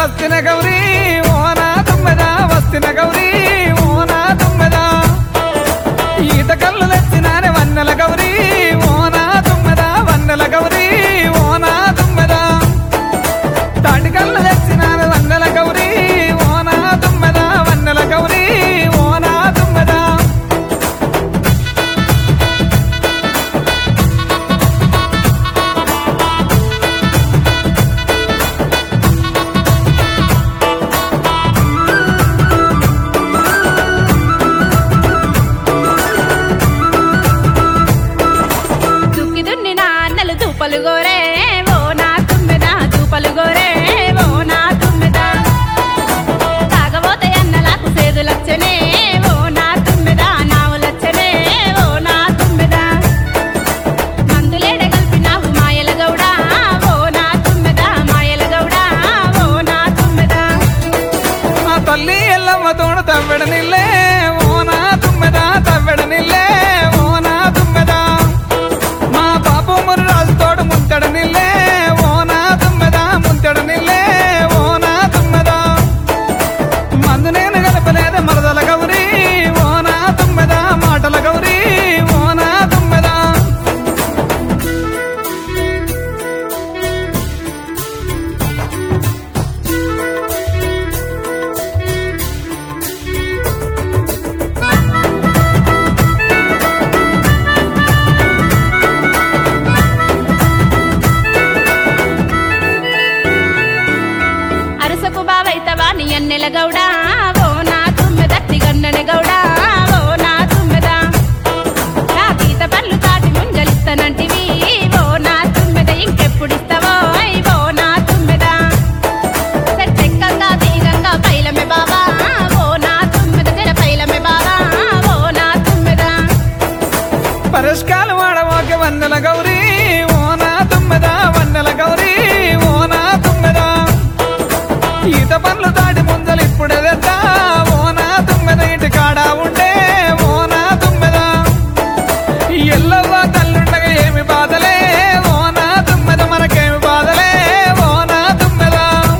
వస్తిన గౌరీ ఓ నా తుమ్మెదా వస్తిన గౌరీ ఓ నా తుమ్మెదా ఈత కళ్ళు తెచ్చినానే వన్నెల గౌరీ ఓ నా తుమ్మెదా వన్నెల గౌరీ ఓ నా తుమ్మెదా తాటి కళ్ళు తెచ్చినానే వన్నెల గౌరీ ఓ నా తుమ్మెదా వన్నెల గౌరీ ఓ నా తుమ్మెదా దూపలుగోరే ఓ నా తుమ్మెదా దూపలుగోరే ఓ నా తుమ్మెదా తాగబోతే అన్నలకు సేదులచ్చనే ఓ నా తుమ్మెదా నావులచ్చనే ఓ నా తుమ్మెదా మందులేడ కలిపినావు మాయల గౌడా ఓ నా తుమ్మెదా మాయల గౌడా ఓ నా తుమ్మెదా మా తల్లి ఎల్లమ్మ తోడు తవ్వెడ నిల్లే ఓ నా తుమ్మెదా తవ్వెడ నిల్లే ఓ నా తుమ్మెదా మా పాపు ముర్రాజు తోడు ముంతడ నిల్లే ఓ నా తుమ్మెదా ముంతడ నిల్లే ఓ నా తుమ్మెదా మందు నేను గలపలేద మరదల గౌరీ ఓ నా తుమ్మెదా మాటల గౌరీ ఓ నా తుమ్మెదా అరసకు బావైతవా నీ అన్నెల గౌడా ఓ నా తుమ్మెదత్తి గన్నె గౌడా ఓ నా తుమ్మెదా నా గీత పళ్ళు తాటి ముంజలిస్తానంటివి ఓ నా తుమ్మెద ఇంకెప్పుడిస్తావో ఓ నా తుమ్మెదా చెక్కంగా తీగంగా పైలమే బాబా ఓ నా తుమ్మెద తెర పైలమే బాబా ఓ నా తుమ్మెదా పరిష్కాలు వాడవాకే వన్నెల గౌరీ ఓ నా తుమ్మెదా వన్నెల గౌరీ ఓ నా తుమ్మెదా ఈత పనులు దాటి ముందలు ఇప్పుడే తెద్దా ఓ నా తుమ్మెద ఇంటి కాడా ఉండే ఓ నా తుమ్మెద ఎల్లవ్వ తల్లుండగా ఏమి బాధలే ఓ నా తుమ్మెద మనకేమి బాధలే ఓ నా తుమ్మెద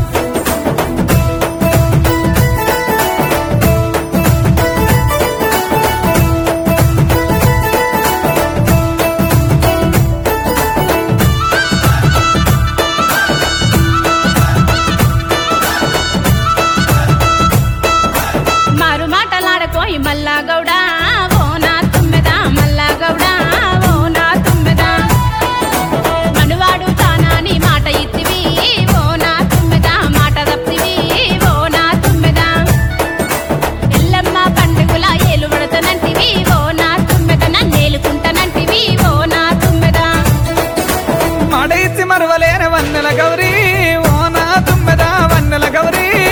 మారు మాటలాడకోయి మల్లా గౌడా ఓ నా తుమ్మెదా మల్లా గౌడా ఓ నా తుమ్మెదా మనువాడు తానాని మాట ఇత్తివి ఓ నా తుమ్మెదా మాట తప్పివి ఓ నా తుమ్మెదా ఎల్లమ్మ పండుగల ఏలు పడతనంటివి ఓ నా తుమ్మెద నన్నేలుకుంటనంటివి ఓ నా తుమ్మెదా మాట ఇచ్చి మరవలేని వన్నెల గౌరీ ఓ నా తుమ్మెద వన్నెల గౌరీ